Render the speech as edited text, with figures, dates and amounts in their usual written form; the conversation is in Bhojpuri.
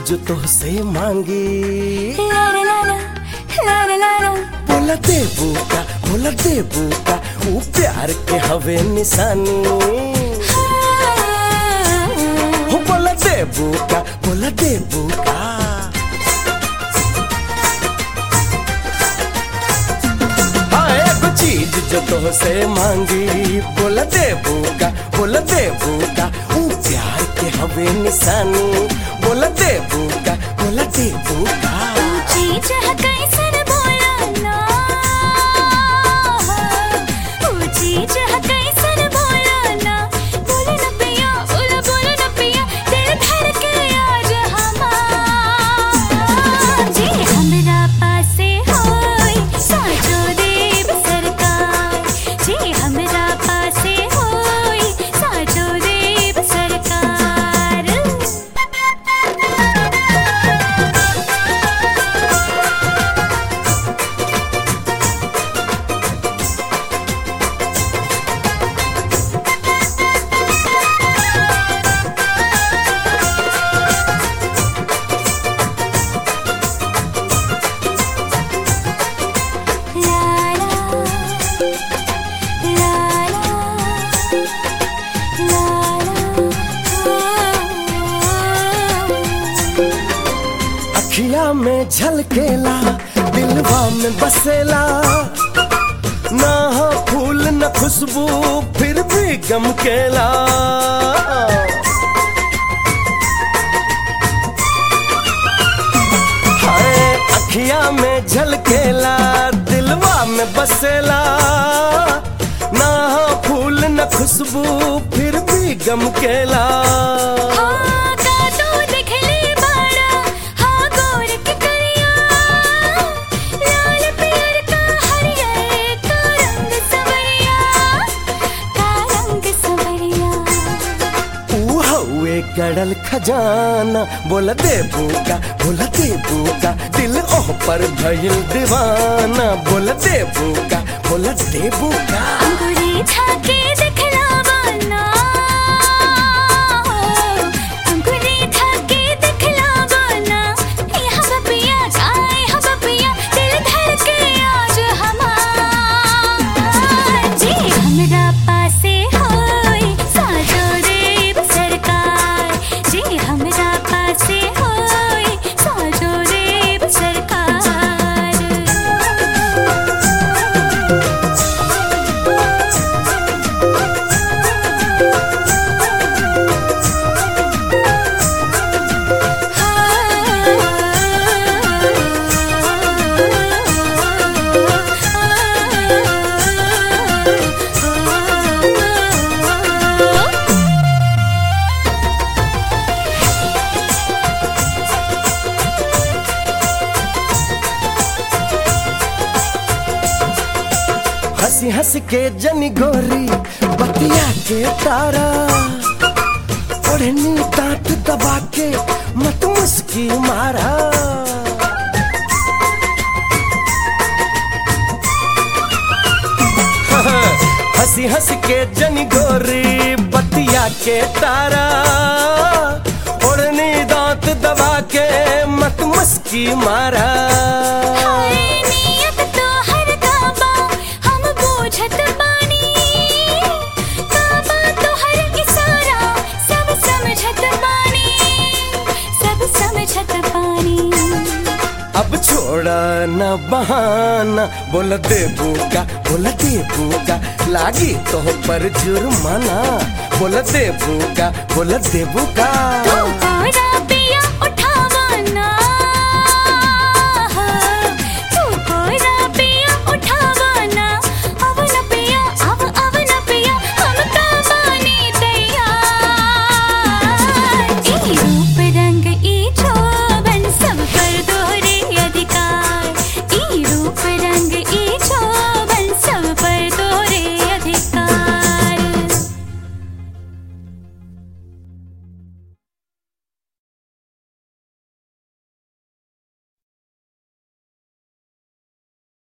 जो तुझसे मांगी ला ला ला ला ला ला ला। बोला देबू का वो प्यार के हवे निशानी। हो बोला देबू का हाँ एक चीज जो तुझसे मांगी। बोला देबू का वो प्यार के हवे निशानी। बोला देबू का चीज है कैसन बोला ना, वो चीज है कैसन बोला ना। बोलो न पिया, बोलो न पिया, दिल धड़के आज हमार। जी हमरा पासे होई साजो देव सरकार। जी हमरा पासे होई साजो देव सरकार। अखिया में झलकेला दिलवा में बसेला। ना हो फूल न खुशबू फिर भी गम केला। हाय अखिया में झलकेला दिलवा में बसेला। ना हो फूल न खुशबू फिर भी गम केला। गड़ल खजाना बोला देबू का दिल ओह पर भइल दीवाना। बोला देबू का अंगूरी झाके दिखलावा ना, अंगूरी झाके दिखलावा ना। यहाँ बपिया जाए हम बपिया, दिल धड़के आज हमार। जी हमरा पासे होई साजो देव सरकार। जी हमरा पासे होई साजो देव सरकार। हंसी हंस के जनी गोरी बतिया के तारा। ओढ़नी टाट दबा के मत मुस्की मारा। हंसी हंस के जनी गोरी बतिया के तारा। ओढ़नी दांत दबा के मत मुस्की मारा। अब छोड़ा न बहाना बोला देबू का लागी तो पर जुर्माना। बोला देबू का